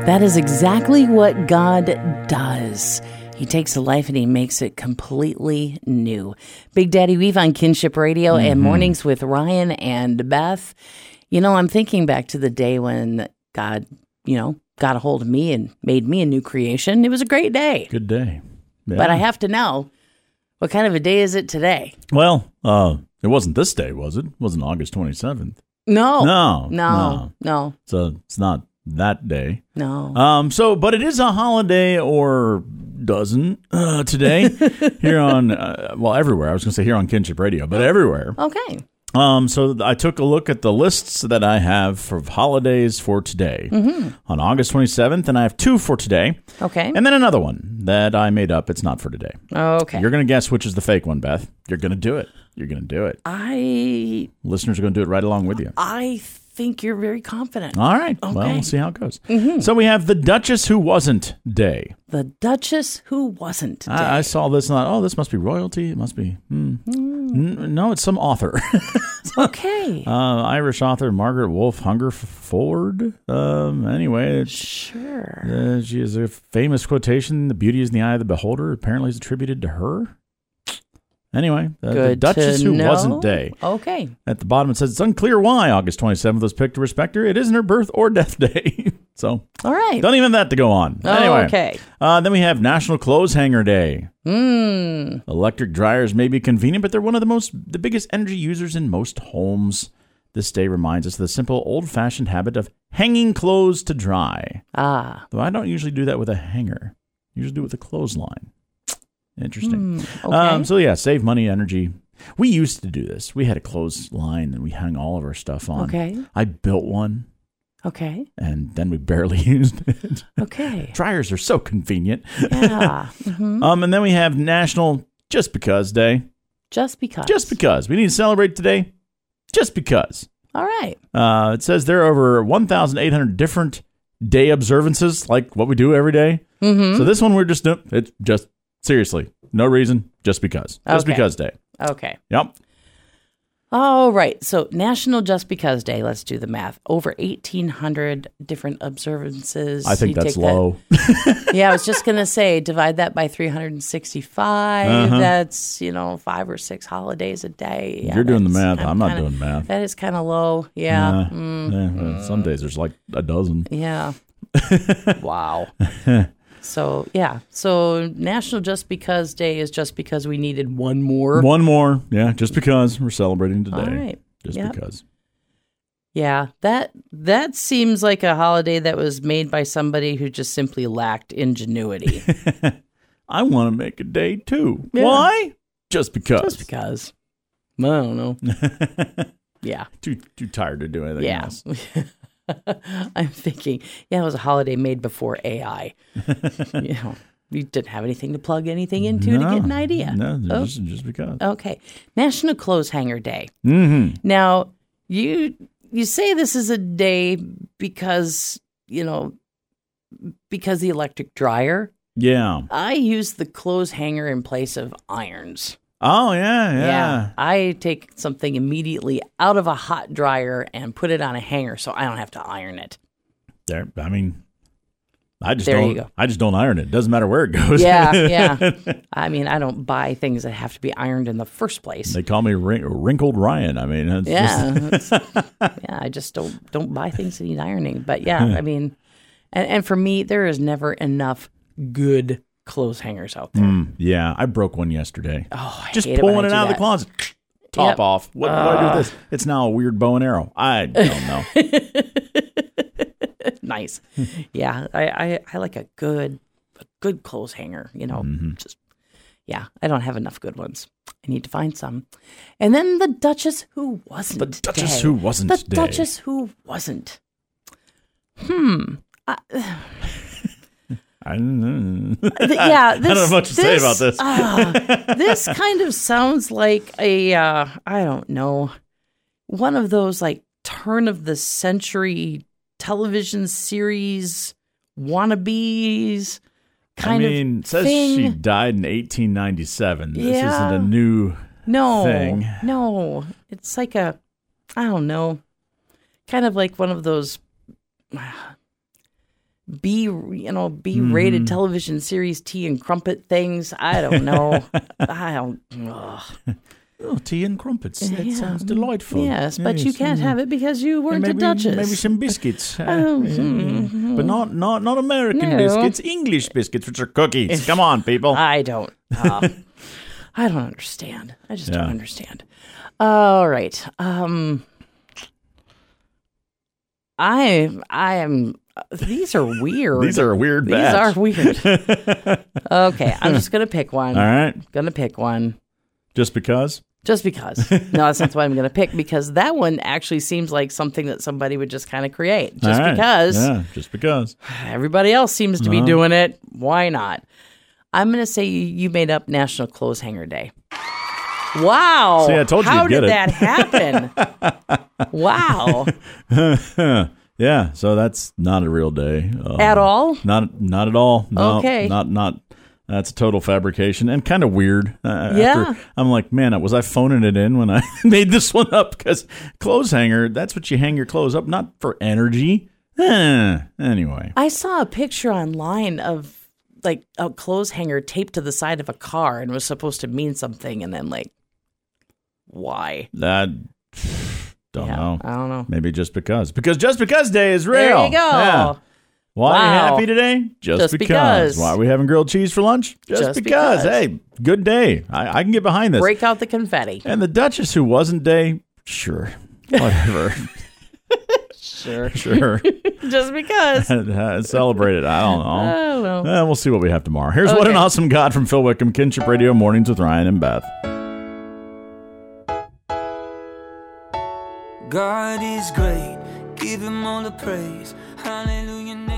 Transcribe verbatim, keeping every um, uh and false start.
That is exactly what God does. He takes a life and he makes it completely new. Big Daddy Weave on Kinship Radio mm-hmm. and Mornings with Ryan and Beth. You know, I'm thinking back to the day when God, you know, got a hold of me and made me a new creation. It was a great day. Good day. Yeah. But I have to know, what kind of a day is it today? Well, uh, it wasn't this day, was it? It wasn't August twenty-seventh. No. No. No. No. no. So it's not that day. No. Um. So, but it is a holiday or doesn't uh, today here on, uh, well, everywhere. I was going to say here on Kinship Radio, but everywhere. Okay. Um. So I took a look at the lists that I have for holidays for today mm-hmm. on August twenty-seventh, and I have two for today. Okay. And then another one that I made up. It's not for today. Okay. You're going to guess which is the fake one, Beth. You're going to do it. You're going to do it. I... Listeners are going to do it right along with you. I think you're very confident. All right. Okay. Well, we'll see how it goes. Mm-hmm. So we have the Duchess Who Wasn't Day. The Duchess Who Wasn't Day. I, I saw this and thought, oh, this must be royalty. It must be. Hmm. Mm. N- no, it's some author. Okay. Uh, Irish author Margaret Wolfe Hungerford. Um, anyway. Sure. Uh, she has a famous quotation, "The beauty is in the eye of the beholder," apparently is attributed to her. Anyway, uh, the Duchess Who know. Wasn't Day. Okay. At the bottom it says it's unclear why August twenty-seventh was picked to respect her. It isn't her birth or death day. So, all right. Don't even have that to go on. Oh, anyway, okay. Uh, then we have National Clothes Hanger Day. Mm. Electric dryers may be convenient, but they're one of the most, the biggest energy users in most homes. This day reminds us of the simple, old-fashioned habit of hanging clothes to dry. Ah. Though I don't usually do that with a hanger. I usually do it with a clothesline. Interesting. Mm, okay. Um, so, yeah, save money, energy. We used to do this. We had a clothesline and we hung all of our stuff on. Okay. I built one. Okay. And then we barely used it. Okay. Dryers are so convenient. Yeah. Mm-hmm. um, and then we have National Just Because Day. Just because. Just because. We need to celebrate today. Just because. All right. Uh, it says there are over one thousand eight hundred different day observances, like what we do every day. Mm-hmm. So this one we're just doing. It's just, seriously, no reason, just because. Just okay. because day. Okay. Yep. All right. So National Just Because Day, let's do the math. Over eighteen hundred different observances. I think you that's take low. That, yeah, I was just going to say, divide that by three hundred sixty-five. Uh-huh. That's, you know, five or six holidays a day. Yeah, You're doing the math. I'm, I'm not kinda, doing math. That is kind of low. Yeah. Yeah. Mm. Yeah, well, some days there's like a dozen. Yeah. Wow. So, yeah. So, National Just Because Day is just because we needed one more. One more. Yeah, just because we're celebrating today. All right. Just yep. because. Yeah, that that seems like a holiday that was made by somebody who just simply lacked ingenuity. I want to make a day too. Yeah. Why? Just because. Just because. I don't know. Yeah. Too too tired to do anything Yeah. else. I'm thinking, yeah, it was a holiday made before A I. You know, you didn't have anything to plug anything into no, to get an idea. No, oh. just, just because. Okay. National Clothes Hanger Day. Mm-hmm. Now, you you say this is a day because, you know, because the electric dryer. Yeah. I use the clothes hanger in place of irons. Oh, yeah, yeah. Yeah. I take something immediately out of a hot dryer and put it on a hanger so I don't have to iron it. There, I mean, I just There don't. you go. I just don't iron it. Doesn't matter where it goes. Yeah, yeah. I mean, I don't buy things that have to be ironed in the first place. They call me wrin- wrinkled Ryan. I mean, it's Yeah, just... it's- yeah. I just don't don't buy things that need ironing. But yeah, I mean, and and for me, there is never enough good clothes hangers out there. Mm, yeah, I broke one yesterday. Oh, I just hate pulling it, when I it do out of the that. closet. Top Yep. off. What, what do I do with this? It's now a weird bow and arrow. I don't know. Nice. Yeah, I, I, I like a good a good clothes hanger, you know. Mm-hmm. Just yeah, I don't have enough good ones. I need to find some. And then the Duchess Who Wasn't The Duchess Day. Who Wasn't The Day. Duchess Who Wasn't. Hmm. I, I don't know. th- yeah, this, I don't have much to say about this. uh, this kind of sounds like a, uh, I don't know, one of those like turn of the century television series wannabes kind I mean, of it says thing. she died in eighteen ninety-seven. This Yeah. isn't a new no, thing. No, it's like a, I don't know, kind of like one of those B, you know, B-rated Mm. television series tea and crumpet things. I don't know. I don't. Ugh. Oh, tea and crumpets. That Yeah. sounds delightful. Yes, but you Yes, can't mm. have it because you weren't maybe, a Duchess. Maybe some biscuits. Uh, Oh, yeah, yeah. But not, not, not American No. biscuits, English biscuits, which are cookies. Come on, people. I don't. Uh, I don't understand. I just Yeah. don't understand. All right. Um, I I am. These are weird. These are a weird These batch. are weird. Okay, I'm just gonna pick one. All right. Gonna pick one. Just because? Just because. No, that's not what I'm gonna pick because that one actually seems like something that somebody would just kind of create. Just All right. because Yeah, just because. everybody else seems to be Uh-huh. doing it. Why not? I'm gonna say you, you made up National Clothes Hanger Day. Wow. See, I told you How you'd get did it. that happen? Wow. Yeah, so that's not a real day. Uh, At all? Not not at all. No, Okay. Not not that's a total fabrication and kind of weird. Uh, Yeah. After, I'm like, man, was I phoning it in when I made this one up? Because clothes hanger, that's what you hang your clothes up, not for energy. Eh, anyway. I saw a picture online of like a clothes hanger taped to the side of a car and was supposed to mean something and then like why? That don't Yeah, know. I don't know. Maybe just because. Because just because day is real. There you go. Yeah. Why are you Wow. happy today? Just, Just because. because. Why are we having grilled cheese for lunch? Just, Just because. because. Hey, good day. I, I can get behind this. Break out the confetti. And the Duchess who wasn't day, sure. Whatever. Sure. Sure. Just because. Celebrate it. I don't know. I don't know. Eh, we'll see what we have tomorrow. Here's What an Okay. Awesome God from Phil Wickham, Kinship Radio, Mornings with Ryan and Beth. God is great, give him all the praise. Hallelujah.